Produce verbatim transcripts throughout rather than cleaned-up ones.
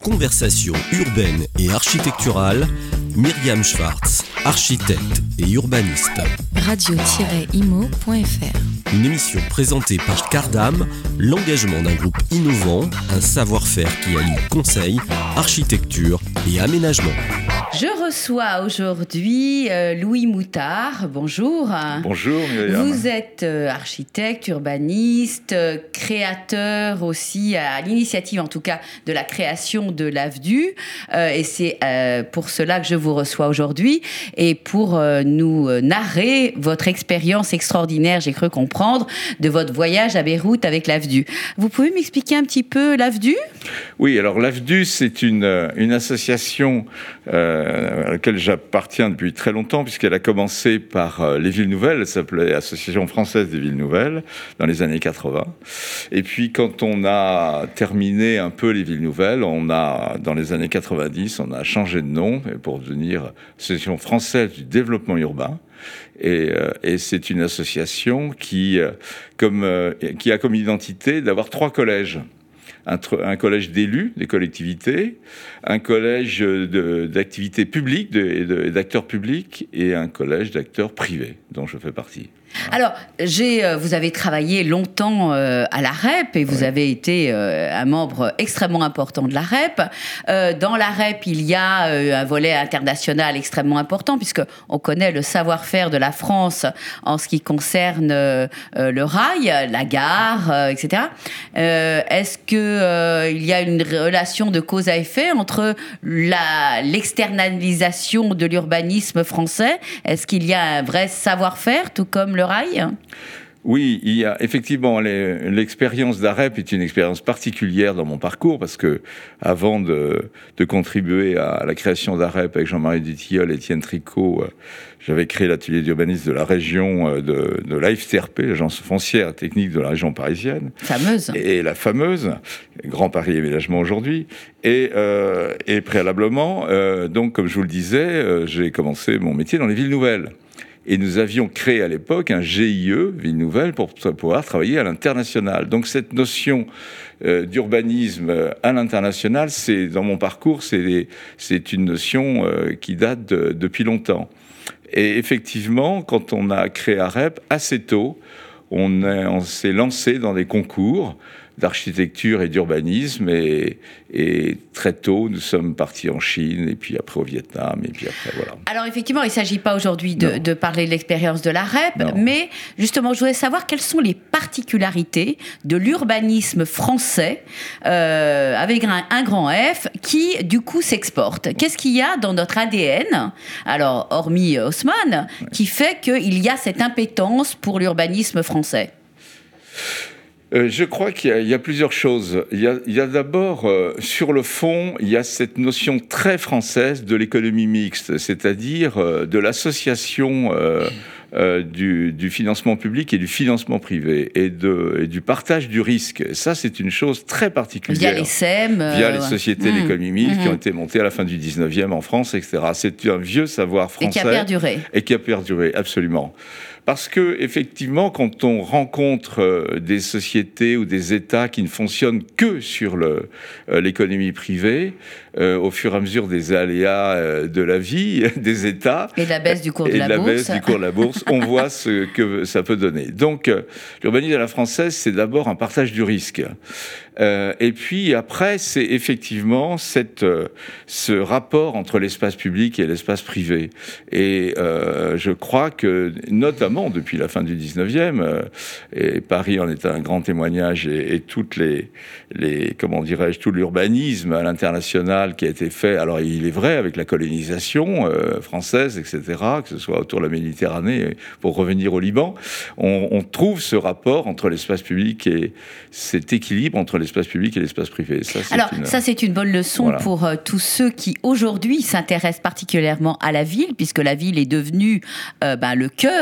Conversation urbaine et architecturale, Myriam Schwartz, architecte et urbaniste. radio tiret imo point f r. Une émission présentée par Cardam, l'engagement d'un groupe innovant, un savoir-faire qui allie conseil, architecture et aménagement. Je reçois aujourd'hui euh, Louis Moutard. Bonjour. Bonjour Myriam. Vous êtes euh, architecte, urbaniste, euh, créateur aussi, à l'initiative en tout cas de la création de l'A V D U. Euh, et c'est euh, pour cela que je vous reçois aujourd'hui et pour euh, nous narrer votre expérience extraordinaire, j'ai cru comprendre, de votre voyage à Beyrouth avec l'A V D U. Vous pouvez m'expliquer un petit peu l'A V D U ? Oui, alors l'A V D U, c'est une, une association euh, à laquelle j'appartiens depuis très longtemps, puisqu'elle a commencé par euh, les Villes Nouvelles. Elle s'appelait Association française des Villes Nouvelles, dans les années quatre-vingts. Et puis, quand on a terminé un peu les Villes Nouvelles, on a, dans les années quatre-vingt-dix, on a changé de nom pour devenir Association française du développement urbain. Et, euh, et c'est une association qui, euh, comme, euh, qui a comme identité d'avoir trois collèges. Un, un collège d'élus, des collectivités, un collège de, d'activités publiques, de, de, d'acteurs publics, et un collège d'acteurs privés, dont je fais partie. Alors, j'ai, euh, vous avez travaillé longtemps euh, à la R E P et vous oui. avez été euh, un membre extrêmement important de la R E P. Euh, dans la R E P, il y a euh, un volet international extrêmement important puisqu'on connaît le savoir-faire de la France en ce qui concerne euh, le rail, la gare, euh, et cetera. Euh, est-ce qu'il euh, y a une relation de cause à effet entre la, l'externalisation de l'urbanisme français ? Est-ce qu'il y a un vrai savoir-faire, tout comme le rail ? Oui, il y a effectivement les, l'expérience d'A R E P est une expérience particulière dans mon parcours parce que avant de, de contribuer à la création d'A R E P avec Jean-Marie Dutilleul et Étienne Tricot, euh, j'avais créé l'atelier d'urbanisme de la région euh, de, de l'A F T R P, l'agence foncière et technique de la région parisienne. Fameuse. Et la fameuse, Grand Paris Aménagement aujourd'hui. Et, euh, et préalablement, euh, donc comme je vous le disais, euh, j'ai commencé mon métier dans les villes nouvelles. Et nous avions créé à l'époque un G I E, Ville Nouvelle, pour pouvoir travailler à l'international. Donc cette notion euh, d'urbanisme à l'international, c'est, dans mon parcours, c'est, c'est une notion euh, qui date de, depuis longtemps. Et effectivement, quand on a créé A R E P, assez tôt, on, est, on s'est lancé dans des concours d'architecture et d'urbanisme et, et très tôt nous sommes partis en Chine et puis après au Vietnam et puis après voilà. Alors effectivement il ne s'agit pas aujourd'hui de, de parler de l'expérience de l'A R E P, non. Mais justement je voudrais savoir quelles sont les particularités de l'urbanisme français euh, avec un, un grand F qui du coup s'exporte. Qu'est-ce qu'il y a dans notre A D N, alors hormis Haussmann, ouais. qui fait qu'il y a cette impétence pour l'urbanisme français ? Euh, je crois qu'il y a, il y a plusieurs choses. Il y a, il y a d'abord, euh, sur le fond, il y a cette notion très française de l'économie mixte, c'est-à-dire euh, de l'association euh, euh, du, du financement public et du financement privé et, de, et du partage du risque. Ça, c'est une chose très particulière. Via les S E M. Euh, via les sociétés mmh, d'économie mixte mmh. qui ont été montées à la fin du dix-neuvième en France, et cetera. C'est un vieux savoir français. Et qui a perduré. Et qui a perduré, absolument. Parce que, effectivement, quand on rencontre euh, des sociétés ou des États qui ne fonctionnent que sur le, euh, l'économie privée, euh, au fur et à mesure des aléas euh, de la vie, des États... Et de la baisse du cours de et la, de la bourse. baisse du cours de la bourse, on voit ce que ça peut donner. Donc, euh, l'urbanisme à la française, c'est d'abord un partage du risque. Euh, et puis après, c'est effectivement cette, euh, ce rapport entre l'espace public et l'espace privé. Et euh, je crois que, notamment depuis la fin du dix-neuvième, euh, et Paris en est un grand témoignage, et, et toutes les, les, comment dirais-je, tout l'urbanisme à l'international qui a été fait. Alors, il est vrai avec la colonisation euh, française, et cetera, que ce soit autour de la Méditerranée, pour revenir au Liban, on, on trouve ce rapport entre l'espace public et cet équilibre entre l'espace public et l'espace privé. Ça, c'est Alors, une... ça, c'est une bonne leçon voilà. pour euh, tous ceux qui, aujourd'hui, s'intéressent particulièrement à la ville, puisque la ville est devenue euh, ben, le cœur de nos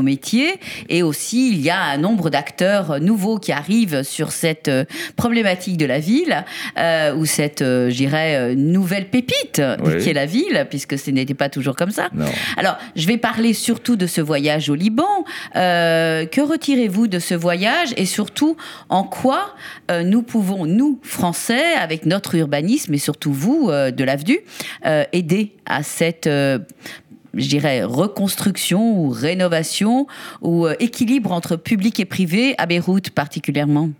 métier. Et aussi, il y a un nombre d'acteurs nouveaux qui arrivent sur cette problématique de la ville, euh, ou cette, euh, je dirais, nouvelle pépite oui. qui est la ville, puisque ce n'était pas toujours comme ça. Non. Alors, je vais parler surtout de ce voyage au Liban. Euh, que retirez-vous de ce voyage et surtout, en quoi euh, nous pouvons, nous, Français, avec notre urbanisme et surtout vous, euh, de l'A V D U, euh, aider à cette... Euh, je dirais, reconstruction ou rénovation ou euh, équilibre entre public et privé à Beyrouth particulièrement?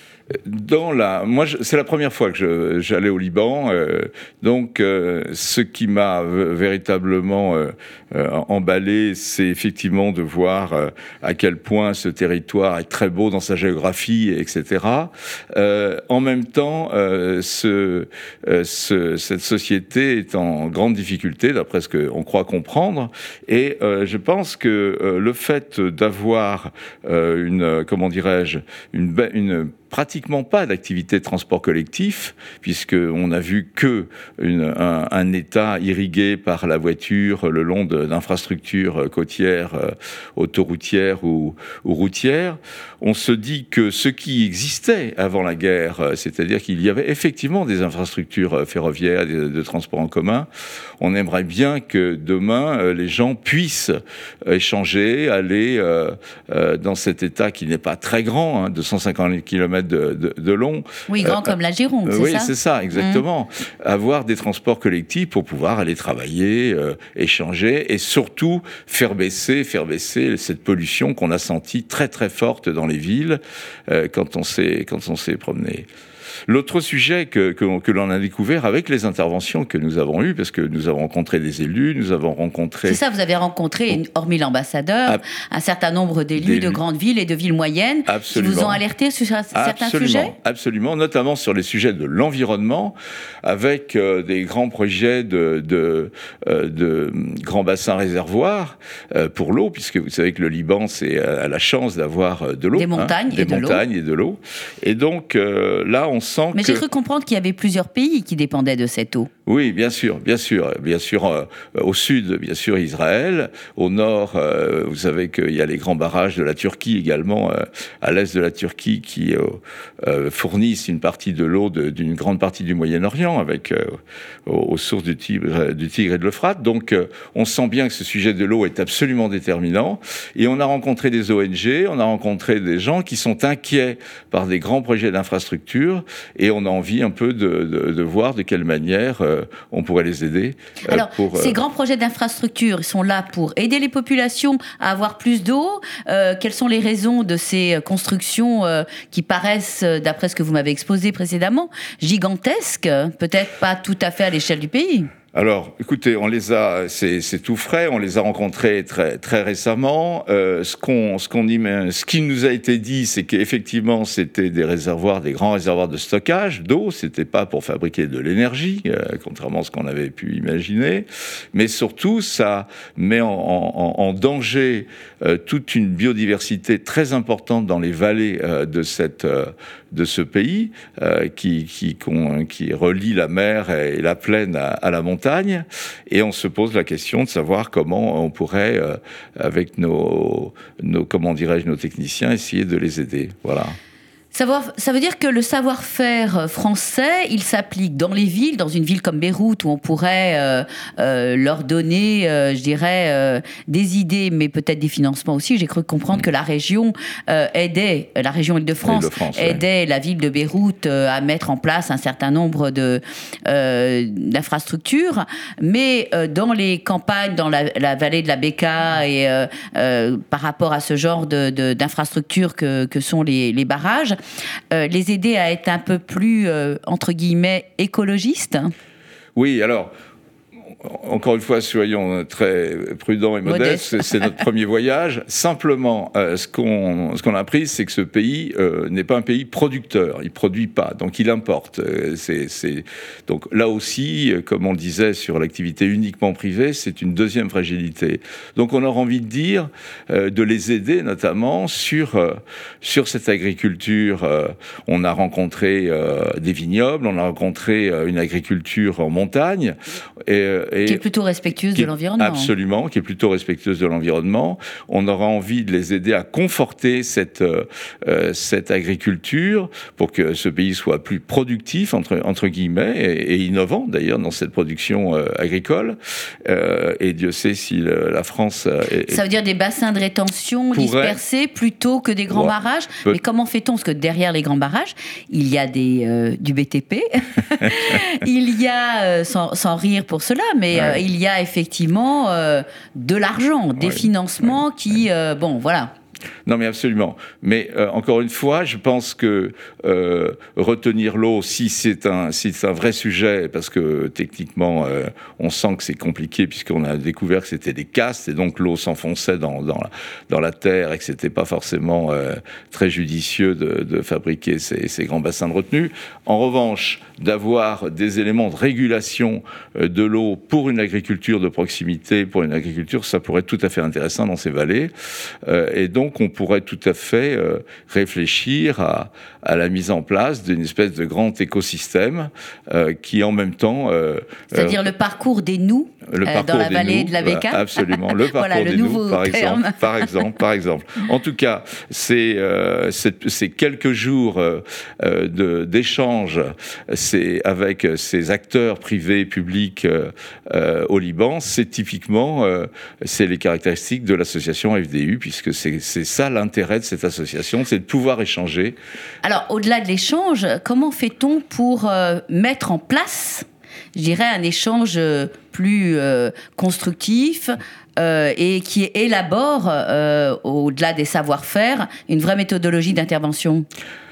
Dans la, moi, je, c'est la première fois que je, j'allais au Liban, euh, donc euh, ce qui m'a v- véritablement euh, euh, emballé, c'est effectivement de voir euh, à quel point ce territoire est très beau dans sa géographie, et cetera. Euh, en même temps, euh, ce, euh, ce, cette société est en grande difficulté, d'après ce qu'on croit comprendre, et euh, je pense que euh, le fait d'avoir euh, une, comment dirais-je, une, une pratiquement pas d'activité de transport collectif, puisqu'on n'a vu que une, un, un État irrigué par la voiture le long de, d'infrastructures côtières, euh, autoroutières ou, ou routières. On se dit que ce qui existait avant la guerre, euh, c'est-à-dire qu'il y avait effectivement des infrastructures ferroviaires, de, de transport en commun, on aimerait bien que demain, euh, les gens puissent échanger, aller euh, euh, dans cet État qui n'est pas très grand, hein, deux cent cinquante kilomètres De, de, de long. Oui, grand euh, comme la Gironde, c'est oui, ça? Oui, c'est ça, exactement. Mmh. Avoir des transports collectifs pour pouvoir aller travailler, euh, échanger et surtout faire baisser, faire baisser cette pollution qu'on a sentie très très forte dans les villes euh, quand on s'est, quand on s'est promené. L'autre sujet que, que, que l'on a découvert avec les interventions que nous avons eues, parce que nous avons rencontré des élus, nous avons rencontré... C'est ça, vous avez rencontré, hormis l'ambassadeur, Ab... un certain nombre d'élus de grandes villes et de villes moyennes Absolument. Qui vous ont alerté sur certains Absolument. sujets? Absolument, notamment sur les sujets de l'environnement, avec euh, des grands projets de, de, euh, de grands bassins réservoirs euh, pour l'eau, puisque vous savez que le Liban c'est, a la chance d'avoir de l'eau. Des montagnes, hein, des et, de montagnes et de l'eau. Et donc euh, là, on sent Mais que... j'ai cru comprendre qu'il y avait plusieurs pays qui dépendaient de cette eau. Oui, bien sûr, bien sûr, bien sûr. Euh, au sud, bien sûr, Israël. Au nord, euh, vous savez qu'il y a les grands barrages de la Turquie également, euh, à l'est de la Turquie, qui euh, euh, fournissent une partie de l'eau de, d'une grande partie du Moyen-Orient, avec euh, aux, aux sources du Tigre, du Tigre et de l'Euphrate. Donc, euh, on sent bien que ce sujet de l'eau est absolument déterminant. Et on a rencontré des O N G, on a rencontré des gens qui sont inquiets par des grands projets d'infrastructure, et on a envie un peu de, de, de voir de quelle manière euh, on pourrait les aider. Euh, Alors, pour, euh... ces grands projets d'infrastructure, ils sont là pour aider les populations à avoir plus d'eau. Euh, quelles sont les raisons de ces constructions euh, qui paraissent, d'après ce que vous m'avez exposé précédemment, gigantesques, peut-être pas tout à fait à l'échelle du pays? Alors, écoutez, on les a, c'est, c'est tout frais, on les a rencontrés très très récemment. Euh, ce qu'on, ce qu'on dit, ce qui nous a été dit, c'est qu'effectivement, c'était des réservoirs, des grands réservoirs de stockage d'eau. C'était pas pour fabriquer de l'énergie, euh, contrairement à ce qu'on avait pu imaginer. Mais surtout, ça met en, en, en danger euh, toute une biodiversité très importante dans les vallées euh, de cette euh, de ce pays euh, qui qui qui relie la mer et la plaine à, à la montagne. Et on se pose la question de savoir comment on pourrait, euh, avec nos, nos, comment dirais-je, nos techniciens, essayer de les aider. Voilà. Savoir, ça veut dire que le savoir-faire français, il s'applique dans les villes, dans une ville comme Beyrouth, où on pourrait euh, euh, leur donner, euh, je dirais, euh, des idées, mais peut-être des financements aussi. J'ai cru comprendre mmh. que la région euh, aidait, la région Île-de-France, Île-de-France aidait ouais. la ville de Beyrouth euh, à mettre en place un certain nombre de, euh, d'infrastructures, mais euh, dans les campagnes, dans la, la vallée de la Bekaa, et euh, euh, par rapport à ce genre de, de, d'infrastructures que, que sont les, les barrages, Euh, les aider à être un peu plus, euh, entre guillemets, écologistes? Oui, alors... Encore une fois, soyons très prudents et modestes. modestes. C'est notre premier voyage. Simplement, euh, ce qu'on ce qu'on a appris, c'est que ce pays euh, n'est pas un pays producteur. Il produit pas, donc il importe. Euh, c'est, c'est... Donc là aussi, comme on le disait sur l'activité uniquement privée, c'est une deuxième fragilité. Donc on a envie de dire, euh, de les aider notamment sur euh, sur cette agriculture. Euh, on a rencontré euh, des vignobles, on a rencontré euh, une agriculture en montagne. Et et qui est plutôt respectueuse de l'environnement. Absolument, qui est plutôt respectueuse de l'environnement. On aura envie de les aider à conforter cette, euh, cette agriculture pour que ce pays soit plus productif, entre, entre guillemets, et, et innovant d'ailleurs dans cette production euh, agricole. Euh, et Dieu sait si le, la France... Est, Ça veut dire des bassins de rétention pourrait... dispersés plutôt que des grands ouais. barrages. Peut... Mais comment fait-on ? Parce que derrière les grands barrages, il y a des, euh, du B T P. il y a, euh, sans, sans rire pour cela, mais ouais. euh, il y a effectivement euh, de l'argent, des ouais. financements ouais. qui... Euh, bon, voilà. Non, mais absolument. Mais euh, encore une fois, je pense que euh, retenir l'eau, si c'est un, si c'est un vrai sujet, parce que techniquement, euh, on sent que c'est compliqué puisqu'on a découvert que c'était des castes et donc l'eau s'enfonçait dans, dans, la, dans la terre et que c'était pas forcément euh, très judicieux de, de fabriquer ces, ces grands bassins de retenue. En revanche, d'avoir des éléments de régulation euh, de l'eau pour une agriculture de proximité, pour une agriculture, ça pourrait être tout à fait intéressant dans ces vallées. Euh, et donc, on pourrait tout à fait euh, réfléchir à, à la mise en place d'une espèce de grand écosystème euh, qui en même temps... Euh, C'est-à-dire euh, le parcours des nous le euh, parcours dans la des vallée nous, de la Bécane. Bah, absolument, le parcours voilà, des le nous, par terme. exemple, par exemple, par exemple. En tout cas, c'est euh, ces quelques jours euh, de, d'échange c'est, avec ces acteurs privés, publics euh, euh, au Liban, c'est typiquement euh, c'est les caractéristiques de l'association F D U, puisque c'est, c'est ça l'intérêt de cette association, c'est de pouvoir échanger. Alors, au-delà de l'échange, comment fait-on pour euh, mettre en place, je dirais, un échange plus euh, constructif euh, et qui élabore, euh, au-delà des savoir-faire, une vraie méthodologie d'intervention ?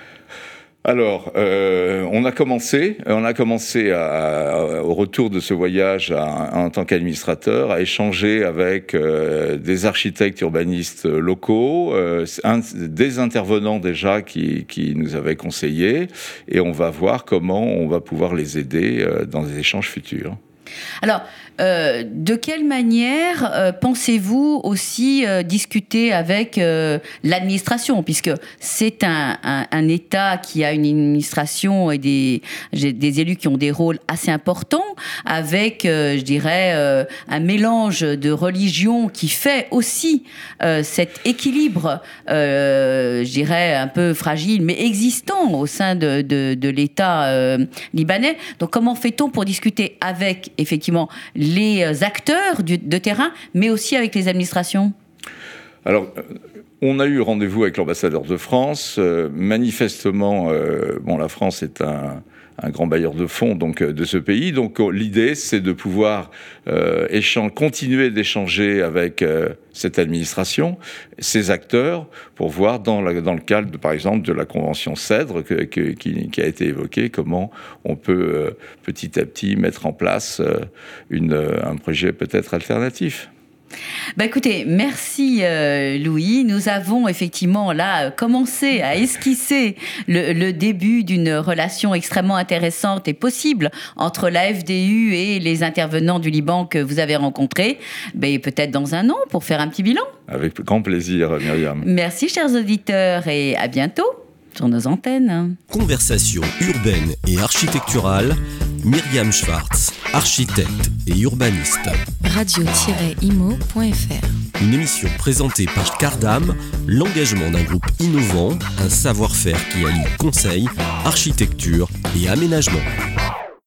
Alors, euh, on a commencé, on a commencé à, à, au retour de ce voyage à, en tant qu'administrateur à échanger avec euh, des architectes urbanistes locaux, euh, un, des intervenants déjà qui, qui nous avaient conseillé, et on va voir comment on va pouvoir les aider euh, dans des échanges futurs. Alors, euh, de quelle manière euh, pensez-vous aussi euh, discuter avec euh, l'administration, puisque c'est un, un, un État qui a une administration et des, des élus qui ont des rôles assez importants, avec, euh, je dirais, euh, un mélange de religions qui fait aussi euh, cet équilibre, euh, je dirais, un peu fragile, mais existant au sein de, de, de l'État euh, libanais. Donc, comment fait-on pour discuter avec, effectivement, les acteurs du, de terrain, mais aussi avec les administrations ? Alors, on a eu rendez-vous avec l'ambassadeur de France. Euh, manifestement, euh, bon, la France est un, un grand bailleur de fonds donc, de ce pays. Donc, l'idée, c'est de pouvoir euh, échange, continuer d'échanger avec euh, cette administration, ces acteurs, pour voir dans, la, dans le cadre, de, par exemple, de la convention CEDRE que, que, qui, qui a été évoquée, comment on peut euh, petit à petit mettre en place euh, une, un projet peut-être alternatif. Bah écoutez, merci euh, Louis. Nous avons effectivement là commencé à esquisser le, le début d'une relation extrêmement intéressante et possible entre la F D U et les intervenants du Liban que vous avez rencontrés. Bah, peut-être dans un an pour faire un petit bilan. Avec grand plaisir, Myriam. Merci chers auditeurs et à bientôt sur nos antennes. Conversation urbaine et architecturale. Myriam Schwartz, architecte et urbaniste. radio tiret imo point f r. Une émission présentée par Cardam, l'engagement d'un groupe innovant, un savoir-faire qui allie conseil, architecture et aménagement.